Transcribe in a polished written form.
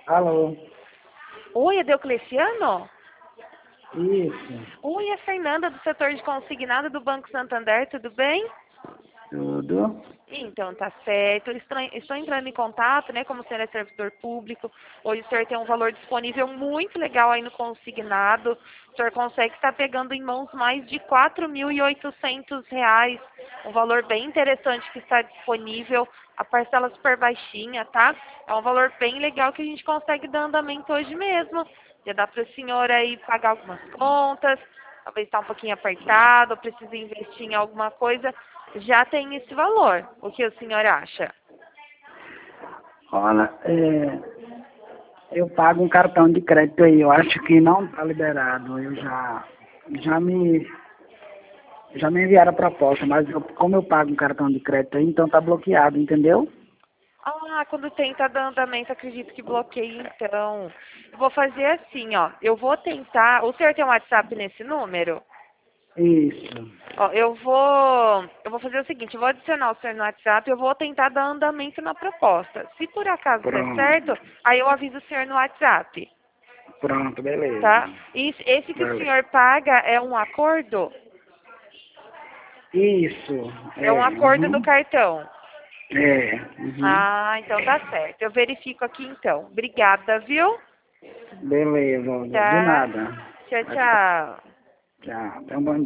Alô? Oi, é Deocleciano? Isso, Oi, é Fernanda do setor de consignado do Banco Santander, tudo bem? tudo. Então, tá certo. Estou entrando em contato, né, como o senhor é servidor público. Hoje o senhor tem um valor disponível muito legal aí no consignado. O senhor consegue estar pegando em mãos mais de R$ 4.800. Um valor bem interessante que está disponível. A parcela super baixinha, tá? É um valor bem legal que a gente consegue dar andamento hoje mesmo. Já dá para o senhor aí pagar algumas contas. Talvez está um pouquinho apertado, ou precisa investir em alguma coisa, já tem esse valor. O que o senhor acha? Olha, eu pago um cartão de crédito aí, eu acho que não está liberado. Já me, já me enviaram a proposta, mas como eu pago um cartão de crédito aí, então tá bloqueado, entendeu? Ah, quando tenta dar andamento, acredito que bloqueia, então. Eu vou fazer assim, ó. Eu vou tentar. O senhor tem um WhatsApp nesse número? Isso, Ó, eu vou fazer o seguinte, eu vou adicionar o senhor no WhatsApp, eu vou tentar dar andamento na proposta. Se por acaso der pronto, certo, aí eu aviso o senhor no WhatsApp, pronto, beleza. tá? E esse que o Beleza. senhor paga é um acordo? Isso, É um acordo do uhum, cartão. uhum. Ah, então tá certo. Eu verifico aqui então. Obrigada, viu? Beleza, de Tá? nada. Tchau, tchau. Tchau, até um bom